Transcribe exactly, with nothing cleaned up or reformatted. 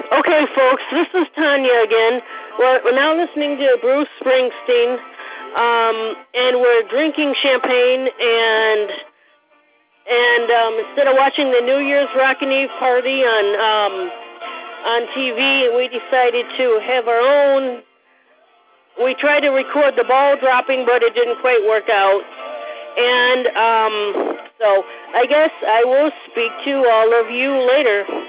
Okay, folks, this is Tanya again. We're, we're now listening to Bruce Springsteen, um, and we're drinking champagne, and and um, instead of watching the New Year's Rockin' Eve party on um, on T V, we decided to have our own. We tried to record the ball dropping, but it didn't quite work out. And um, so I guess I will speak to all of you later.